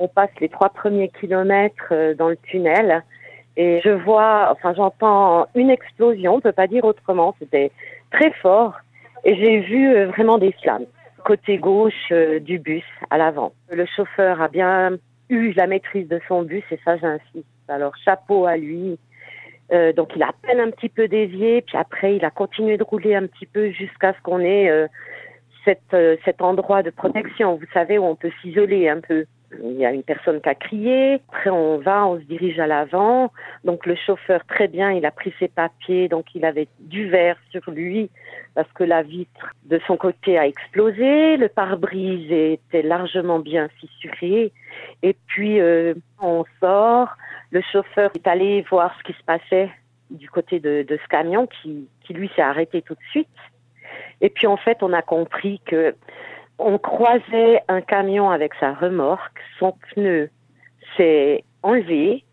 On passe les 3 premiers kilomètres dans le tunnel et j'entends une explosion, on peut pas dire autrement, c'était très fort et j'ai vu vraiment des flammes. Côté gauche du bus, à l'avant. Le chauffeur a bien eu la maîtrise de son bus et ça j'insiste. Alors chapeau à lui. Donc il a à peine un petit peu dévié, puis après il a continué de rouler un petit peu jusqu'à ce qu'on ait cet endroit de protection, vous savez, où on peut s'isoler un peu. Il y a une personne qui a crié, après on se dirige à l'avant, donc le chauffeur très bien, il a pris ses papiers, donc il avait du verre sur lui parce que la vitre de son côté a explosé, le pare-brise était largement bien fissuré et puis on sort, le chauffeur est allé voir ce qui se passait du côté de ce camion qui lui s'est arrêté tout de suite. Et puis en fait, on a compris que on croisait un camion avec sa remorque, son pneu s'est enlevé,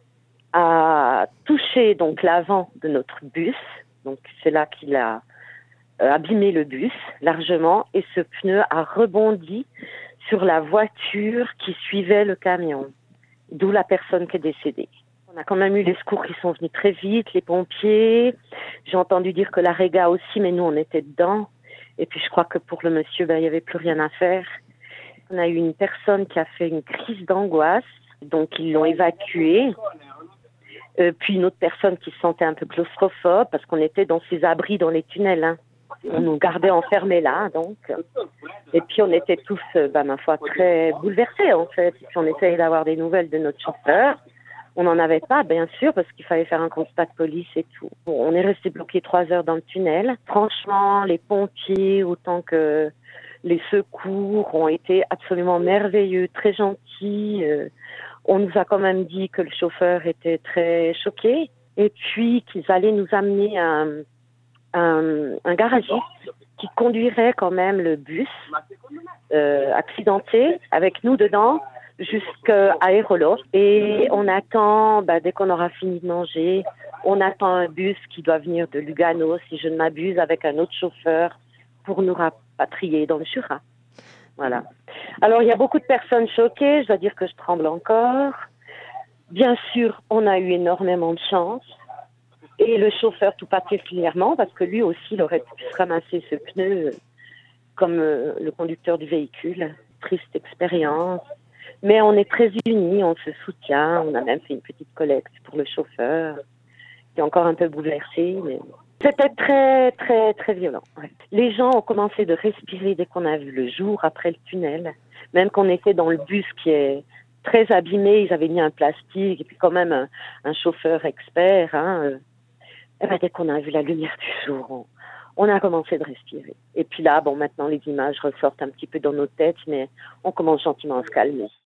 a touché donc l'avant de notre bus, donc c'est là qu'il a abîmé le bus largement, et ce pneu a rebondi sur la voiture qui suivait le camion, d'où la personne qui est décédée. On a quand même eu les secours qui sont venus très vite, les pompiers. J'ai entendu dire que la réga aussi, mais nous, on était dedans. Et puis, je crois que pour le monsieur, il n'y avait plus rien à faire. On a eu une personne qui a fait une crise d'angoisse. Donc, ils l'ont évacuée. Puis, une autre personne qui se sentait un peu claustrophobe parce qu'on était dans ces abris dans les tunnels. Hein. On nous gardait enfermés là, donc. Et puis, on était tous, ma foi, très bouleversés, en fait. Et puis, on essayait d'avoir des nouvelles de notre chauffeur. On n'en avait pas, bien sûr, parce qu'il fallait faire un constat de police et tout. Bon, on est resté bloqué 3 heures dans le tunnel. Franchement, les pompiers, autant que les secours, ont été absolument merveilleux, très gentils. On nous a quand même dit que le chauffeur était très choqué et puis qu'ils allaient nous amener un garagiste qui conduirait quand même le bus accidenté avec nous dedans jusqu'à Aérolo. Et on attend, dès qu'on aura fini de manger, on attend un bus qui doit venir de Lugano, si je ne m'abuse, avec un autre chauffeur pour nous rapatrier dans le Jura. Voilà. Alors, il y a beaucoup de personnes choquées. Je dois dire que je tremble encore. Bien sûr, on a eu énormément de chance. Et le chauffeur tout particulièrement, parce que lui aussi, il aurait pu se ramasser ce pneu comme le conducteur du véhicule. Triste expérience. Mais on est très unis, on se soutient. On a même fait une petite collecte pour le chauffeur, qui est encore un peu bouleversé. Mais c'était très, très, très violent. Ouais. Les gens ont commencé de respirer dès qu'on a vu le jour après le tunnel. Même qu'on était dans le bus qui est très abîmé, ils avaient mis un plastique et puis quand même un chauffeur expert. Dès qu'on a vu la lumière du jour, on a commencé de respirer. Et puis là, maintenant les images ressortent un petit peu dans nos têtes, mais on commence gentiment à se calmer.